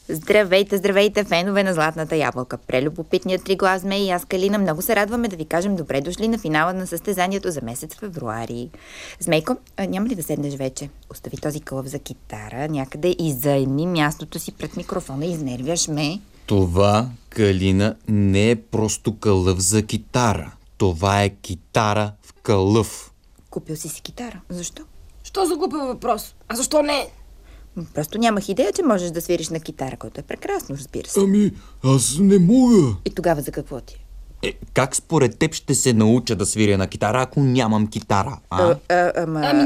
Здравейте, здравейте, фенове на Златната ябълка. Прелюбопитният триглав змей и аз, Калина, много се радваме да ви кажем добре дошли на финала на състезанието за месец февруари. Змейко, няма ли да седнеш вече? Остави този кълъв за китара някъде и заеми мястото си пред микрофона, изнервяш ме. Това, Калина, не е просто кълъв за китара. Това е китара в кълъв. Купил си китара. Защо? Що за глупав въпрос? А защо не? Просто нямах идея, че можеш да свириш на китара, който е прекрасно, разбира се. Ами, аз не мога. И тогава за какво ти е? Как според теб ще се науча да свиря на китара, ако нямам китара? Ами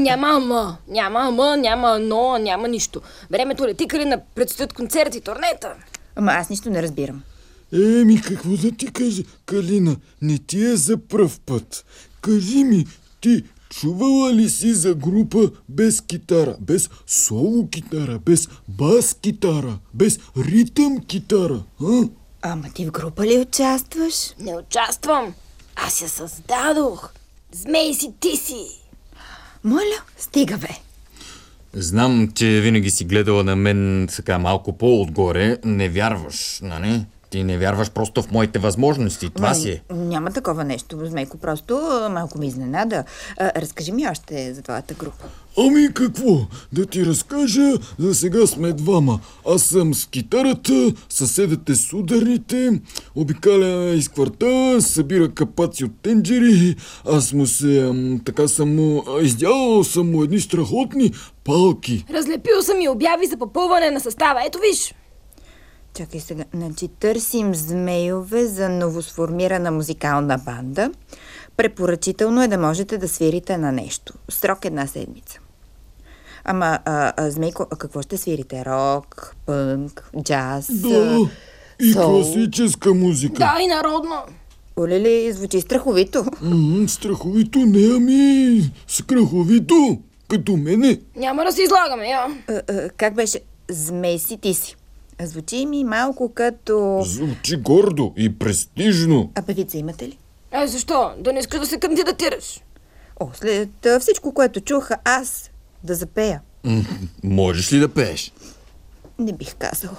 няма но, няма нищо. Времето лети, Калина, предстоят концерти, турнета. Ама аз нищо не разбирам. Какво да ти кажа, Калина, не ти е за пръв път. Кажи ми, ти чувала ли си за група без китара, без соло китара, без бас китара, без ритъм китара? Ама ти в група ли участваш? Не участвам. Аз я създадох. Змей си, ти си. Моля, стига бе. Знам, че винаги си гледала на мен така малко по-отгоре. Не вярваш, нали? Ти не вярваш просто в моите възможности. Това си е. Няма такова нещо, Змейко. Просто малко ми изненада. Разкажи ми още за твоята група. Ами какво? Да ти разкажа, за сега сме двама. Аз съм с китарата, съседът е с ударите, обикаля из квартала, събира капаци от тенджери, аз му се... така съм му... издялал съм му едни страхотни палки. Разлепил съм и обяви за попълване на състава. Ето виж. Чакай сега. Значи търсим змейове за новосформирана музикална банда. Препоръчително е да можете да свирите на нещо. Срок 1 седмица. Ама, Змейко, какво ще свирите? Рок, пънк, джаз? Да, и сол? класическа музика. Да, и народна. Оле, звучи страховито. Страховито не, ами страховито, като мене. Няма да се излагаме, я. Как беше? Змей си, ти си. Звучи ми малко като... Звучи гордо и престижно. А певица имате ли? Защо? Да не искаш да се кандидатираш? След всичко, което чуха, аз да запея. Можеш ли да пееш? Не бих казала.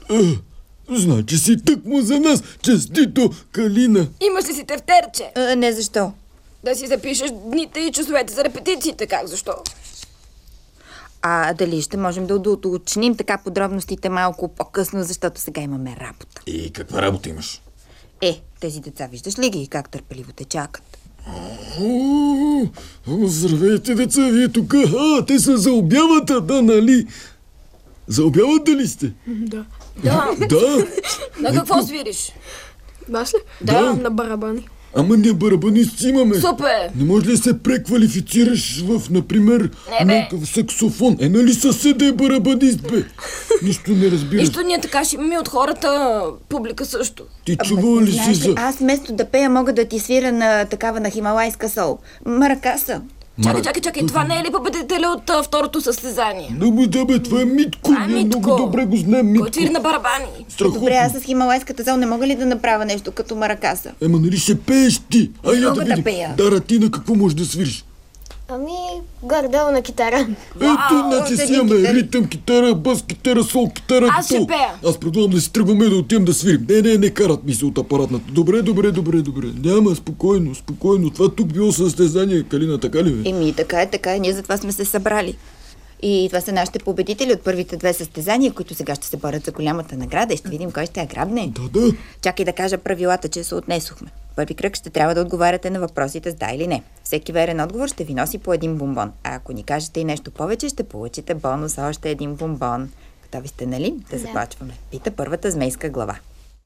Значи си тъкмо за нас. Честито, Калина. Имаш ли си тефтерче? Не, защо? Да си запишеш дните и часовете за репетициите. Как, защо? Дали ще можем да уточним така подробностите малко по-късно, защото сега имаме работа. И каква работа имаш? Тези деца, виждаш ли ги как търпеливо те чакат? Здравейте, деца, вие тук. Те са за обявата, да, нали? За обявата ли сте? Да. На какво свириш? Аз ли? Да. На барабани. Ама ние барабанисти имаме. Супер! Не може ли да се преквалифицираш в, например, някакъв саксофон? Нали съседа е барабанист, бе? Нищо не разбираш. Нищо, ние така ще имаме от хората, публика също. Ти чувала ли си за... Аз вместо да пея мога да ти свира на хималайска сол. Маракаса. Чакай, това не е ли победителя от второто състезание? Да бе, това е Митко. Ние много добре го знаем, Митко. Кой свири на барабани? Страхотно. Добре, аз с хималайската сол не мога ли да направя нещо като маракаса? Нали ще пееш ти? Мога да да видим. пея. Дара, ти на какво можеш да свириш? Ами, горе-долу на китара. Значи си имаме ритъм китара, бас китара, сол китара. Аз ще пея. Аз предлагам да си тръгваме да отидем да свирим. Не карат ми се от апаратната. Добре. Няма, спокойно. Това тук било състезание, Калина, така ли бе? Така е. Ние затова сме се събрали. И това са нашите победители от първите 2 състезания, които сега ще се борят за голямата награда и ще видим кой ще я грабне. Да. Чакай да кажа правилата, че се отнесохме. Първи кръг ще трябва да отговаряте на въпросите с да или не. Всеки верен отговор ще ви носи по 1 бомбон. А ако ни кажете и нещо повече, ще получите бонус още 1 бомбон. Готови сте, нали? Да започваме. Пита първата змейска глава.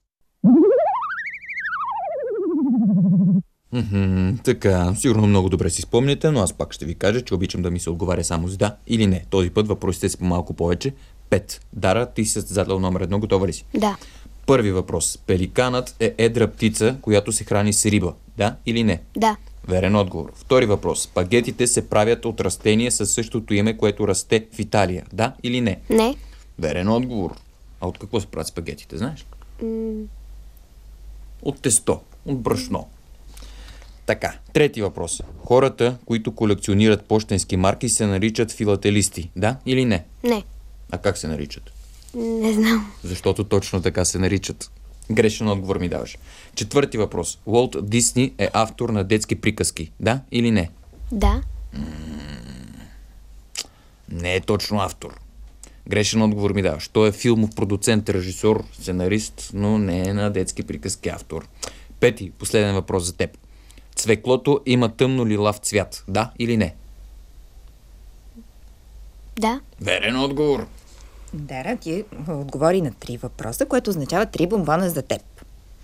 Така, сигурно много добре си спомняте, но аз пак ще ви кажа, че обичам да ми се отговаря само с да или не. Този път въпросите са по малко повече. 5. Дара, ти си състезател номер 1, готова ли си? Да. Първи въпрос. Пеликанът е едра птица, която се храни с риба. Да или не? Да. Верен отговор. Втори въпрос. Спагетите се правят от растение със същото име, което расте в Италия. Да или не? Не. Верен отговор. А от какво се правят спагетите, знаеш? От тесто, от брашно. Така, трети въпрос. Хората, които колекционират пощенски марки, се наричат филателисти. Да или не? Не. А как се наричат? Не знам. Защото точно така се наричат. Грешен отговор ми даваш. Четвърти въпрос. Уолт Дисни е автор на детски приказки. Да или не? Да. Не е точно автор. Грешен отговор ми даваш. Той е филмов продуцент, режисьор, сценарист, но не е на детски приказки автор. Пети, последен въпрос за теб. Цвеклото има тъмно лилав цвят. Да или не? Да. Верен отговор. Дара, ти отговори на 3 въпроса, което означава 3 бомбона за теб.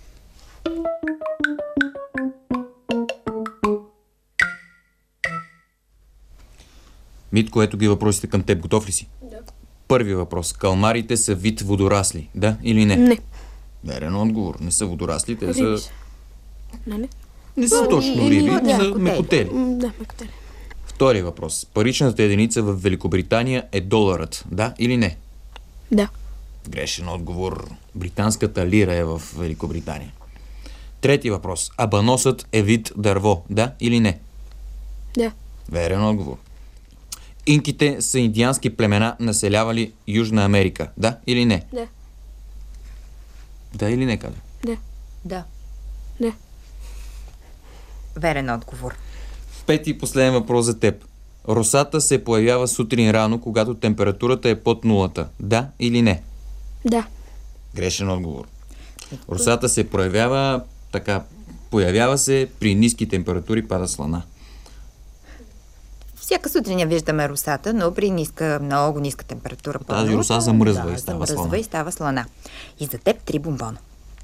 Митко, ето ги въпросите към теб. Готов ли си? Да. Първи въпрос. Калмарите са вид водорасли. Да или не? Не. Верен отговор. Не са водорасли, те Риби са... са. Нали? Не са точно риби, са мекотели. Да, мекотели. Втори въпрос. Паричната единица в Великобритания е доларът. Да или не? Да. Грешен отговор. Британската лира е в Великобритания. Трети въпрос. Абаносът е вид дърво. Да или не? Да. Верен отговор. Инките са индиански племена, населявали Южна Америка. Да или не? Да. Да или не, каза? Да. Да. Да. Верен отговор. Пети и последен въпрос за теб. Росата се появява сутрин рано, когато температурата е под нулата. Да или не? Да. Грешен отговор. Росата се появява се при ниски температури, пада слана. Всяка сутрин я виждаме росата, но при много ниска температура. Тази роса замръзва и става замръзва слана. и става слана. И за теб 3 бомбона.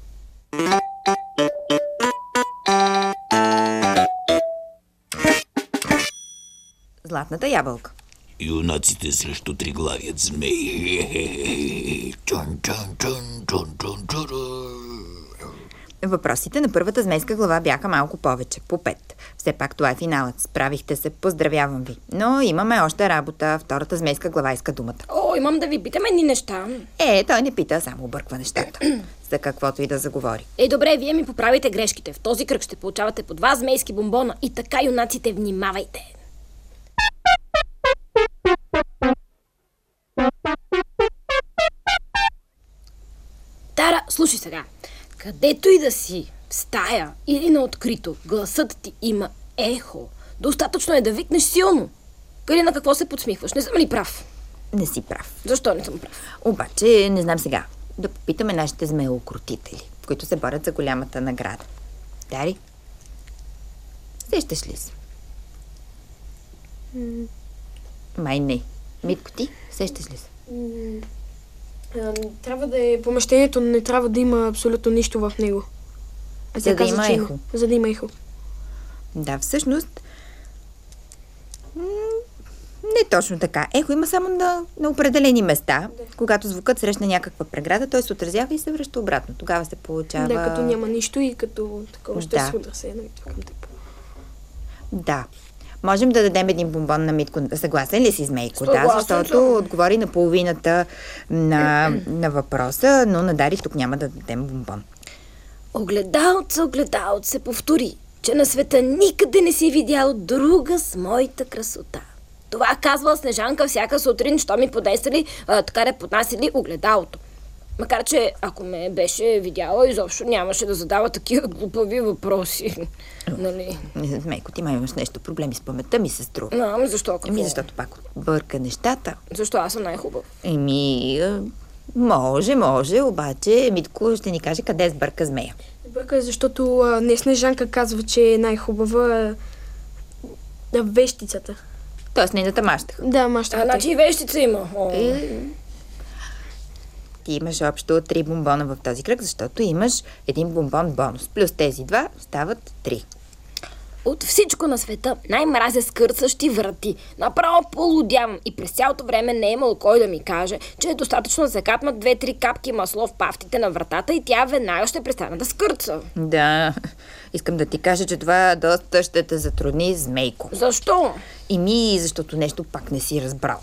Златната ябълка. Юнаците срещу триглавият змей. Чун, чун, чун, чун, чун, чун. Въпросите на първата змейска глава бяха малко повече, по 5. Все пак това е финалът. Справихте се, поздравявам ви. Но имаме още работа. Втората змейска глава иска думата. О, имам да ви питам едни неща. Той не пита, само обърква нещата. За каквото и да заговори. Добре, вие ми поправите грешките. В този кръг ще получавате по 2 змейски бомбона. И така, юнаците, внимавайте. Тара, слушай сега. Където и да си, в стая или на открито, гласът ти има ехо. Достатъчно е да викнеш силно. Къде на какво се подсмихваш? Не съм ли прав? Не си прав. Защо не съм прав? Обаче, не знам сега. Да попитаме нашите змееукротители, които се борят за голямата награда. Дари? Сещаш ли се? Май не. Митко, ти? Сещаш ли се? Трябва да е помещението, не трябва да има абсолютно нищо в него. За да има ехо. За да има ехо. Да, всъщност... Не точно така. Ехо има само на определени места. Когато звукът срещне някаква преграда, той се отразява и се връща обратно. Тогава се получава... Да, като няма нищо и като такова ще Да. се удра се едно и това към теб. Да. Можем да дадем един бомбон на Митко. Съгласен ли си, Змейко? Да, Съгласен защото съм. отговори на половината на въпроса, но на Дари тук няма да дадем бомбон. Огледалце, повтори, че на света никъде не си видял друга с моята красота. Това казвала Снежанка всяка сутрин, що ми подействали, така да поднасили огледалото. Макар че, ако ме беше видяла, изобщо нямаше да задава такива глупави въпроси. Нали? Змейко, ти май имаш нещо, проблеми с паметта ми се струва. Защо? Какво? Защото пак бърка нещата. Защо аз съм най-хубав? Може, обаче Митко ще ни каже къде сбърка змея. Бърка, защото не Снежанка казва, че е най-хубава вещицата. Тоест нейната маща. Да, мащата. Значи и вещица има. Ти имаш общо 3 бомбона в този кръг, защото имаш един бомбон бонус. Плюс тези 2 стават 3. От всичко на света най-мразя скърцащи врати. Направо полудявам и през цялото време не е имало кой да ми каже, че е достатъчно да се капнат 2-3 капки масло в пафтите на вратата и тя веднага ще престане да скърца. Да, искам да ти кажа, че това доста ще те затрудни, Змейко. Защо? Защото нещо пак не си разбрал.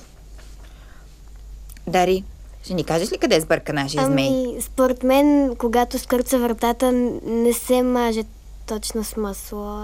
Дари, ще ни кажеш ли къде сбърка нашия змей? Според мен, когато скърца вратата, не се маже точно с масло.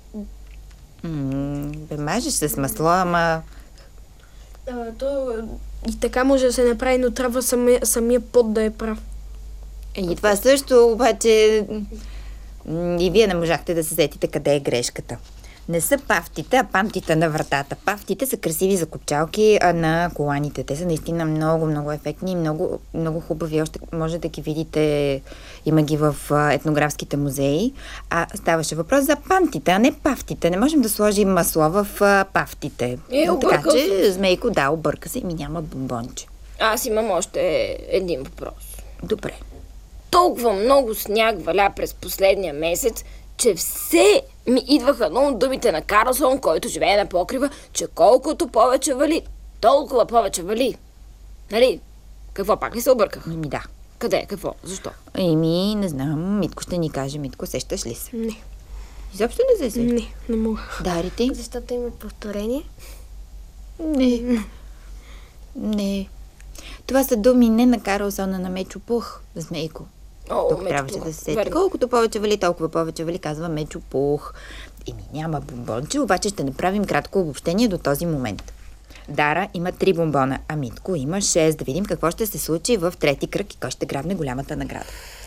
Бе, мажеш се с масло, ама... И така може да се направи, но трябва самия пот да е прав. И това също, обаче и вие не можахте да се сетите къде е грешката. Не са пафтите, а пантите на вратата. Пафтите са красиви закопчалки на коланите. Те са наистина много, много ефектни и много, много хубави. Още може да ги видите, има ги в етнографските музеи. А ставаше въпрос за пантите, а не пафтите. Не можем да сложим масло в пафтите. Така че, Змейко, да, обърка се и ми няма бомбонче. Аз имам още един въпрос. Добре. Толкова много сняг валя през последния месец, че все ми идваха много думите на Карлсон, който живее на покрива, че колкото повече вали, толкова повече вали. Нали? Какво, пак ли се обърках? Да. Къде? Какво? Защо? Не знам. Митко ще ни каже. Митко, сещаш ли се? Не. Изобщо не се сещаш? Не мога. Дари ти? Защото има повторение? Не. Това са думи не на Карлсона, на Мечо Пух, Змейко. Тук трябваше да се сети. Колкото повече вали, толкова повече вали, казва Мечо Пух. Няма бомбонче, обаче ще направим кратко обобщение до този момент. Дара има 3 бомбона, а Митко има 6. Да видим какво ще се случи в трети кръг и кой ще грабне голямата награда.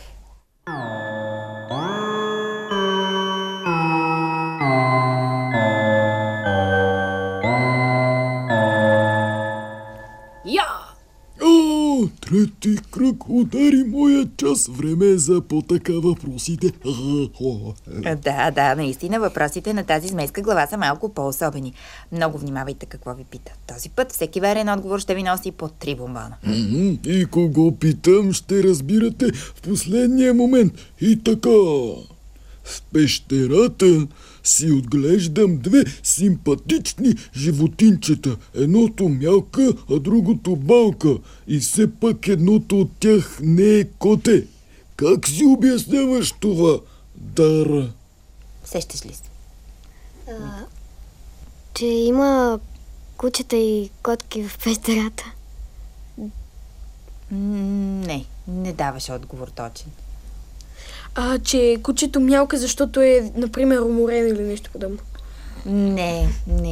Трети кръг, удари моя час. Време е за по-така въпросите. Да, наистина въпросите на тази змейска глава са малко по-особени. Много внимавайте какво ви пита. Този път всеки верен отговор ще ви носи по 3 бомбона. И кого питам, ще разбирате в последния момент. И така, в пещерата си отглеждам 2 симпатични животинчета. Едното мялка, а другото балка. И все пак едното от тях не е коте. Как си обясняваш това, Дара? Сещаш ли се? Че има кучета и котки в пещерата. Не даваш отговор точен. Че кучето мялка, защото е, например, уморено или нещо подобно. Не.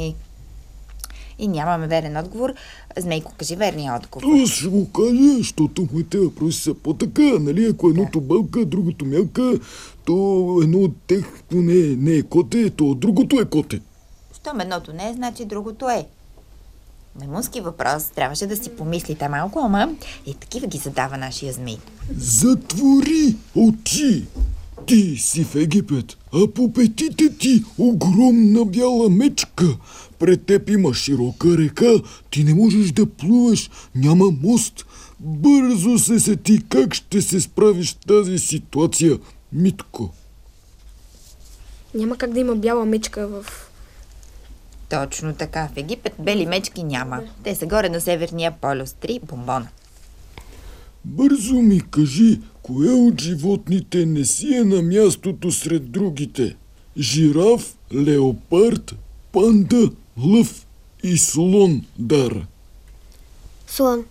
И нямаме верен отговор. Змейко, кажи верния отговор. Аз ще го кажа, защото моите въпроси са по-така, нали? Ако едното балка, другото мялка, то едно от тях не е коте, то другото е коте. Щом едното не е, значи другото е. Маймунски въпрос, трябваше да си помислите малко, ама и такива ги задава нашия змей. Затвори очи! Ти си в Египет, а по петите ти огромна бяла мечка. Пред теб има широка река, ти не можеш да плуваш, няма мост. Бързо се сети как ще се справиш в тази ситуация, Митко. Няма как да има бяла мечка в... Точно така. В Египет бели мечки няма. Те са горе на Северния полюс. 3 бомбона. Бързо ми кажи, кое от животните не си е на мястото сред другите? Жираф, леопард, панда, лъв и слон, Дара. Слон.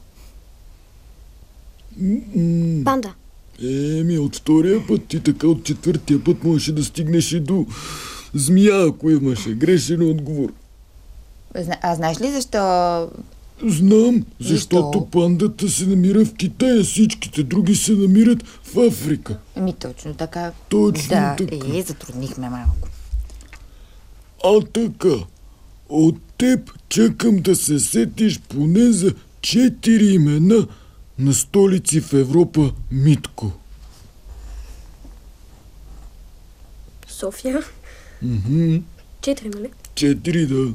Панда. От втория път ти така от четвъртия път можеше да стигнеш и до змия, ако имаше. Грешен отговор. А знаеш ли защо? Знам, защото пандата се намира в Китай, а всичките други се намират в Африка. Точно така. Точно така. И затруднихме малко. А така, от теб чакам да се сетиш поне за 4 имена на столици в Европа, Митко. София. 4, нали? 4, да.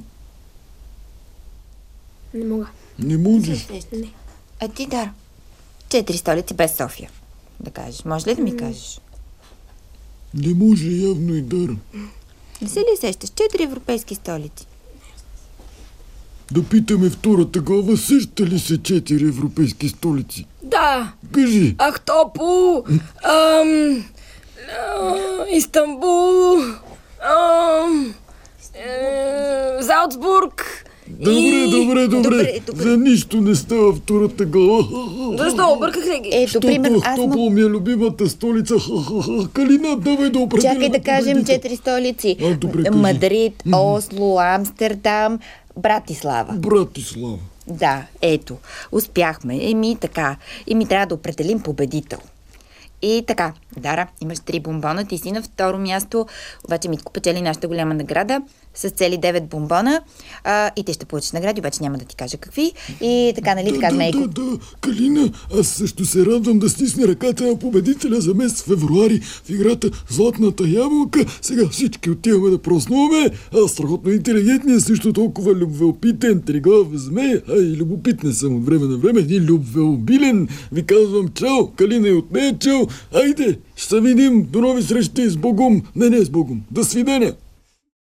Не мога. Не можеш. Не. А ти, Дара? 4 столици без София. Да кажеш. Може ли да ми кажеш? Не може явно и Дара. Не се ли сещаш? 4 европейски столици. Да питаме втората глава, сеща ли се 4 европейски столици? Да. Кажи. Ахтопол, Истанбул, Залцбург. Добре. За нищо не става втората глава. Защо? Обърках ли ги? Ето, примерно, Ахтопол ми е любимата столица. Калина, давай да определя. Чакай да кажем 4 столици. Добре, кажи. Мадрид, Осло, Амстердам, Братислава. Да, ето, успяхме. Така. Трябва да определим победител. И така, Дара, имаш 3 бомбона, ти си на второ място, обаче Митко печели нашата голяма награда с цели 9 бомбона и ти ще получиш награди, обаче няма да ти кажа какви. И така, нали така, Змейко? Да, Калина, аз също се радвам да стисне ръката на победителя за месец февруари в играта Златната ябълка. Сега всички отиваме да празнуваме. Аз страхотно интелигентният, също толкова любвеопитен, триглав змей, и любопитен съм от време на време, и любвеобилен. Ви казвам чао, Калина и от нея чао. Айде, ще се видим, до нови срещи с Богом. Не с Богом. До свидания.